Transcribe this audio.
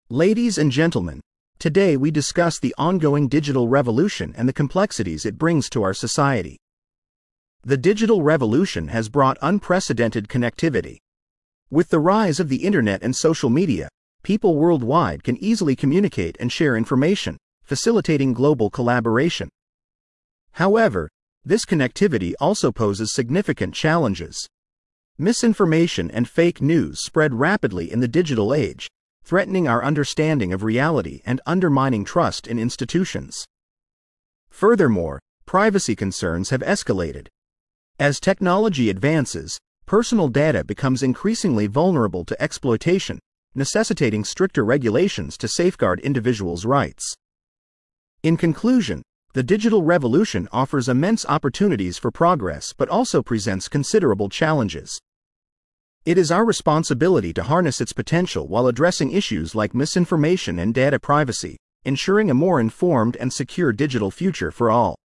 Ladies and gentlemen, today we discuss the ongoing digital revolution and the complexities it brings to our society. The digital revolution has brought unprecedented connectivity. With the rise of the internet and social media, people worldwide can easily communicate and share information, facilitating global collaboration. However, this connectivity also poses significant challenges. Misinformation and fake news spread rapidly in the digital age, threatening our understanding of reality and undermining trust in institutions. Furthermore, privacy concerns have escalated. As technology advances, personal data becomes increasingly vulnerable to exploitation, necessitating stricter regulations to safeguard individuals' rights. In conclusion, the digital revolution offers immense opportunities for progress but also presents considerable challenges. It is our responsibility to harness its potential while addressing issues like misinformation and data privacy, ensuring a more informed and secure digital future for all.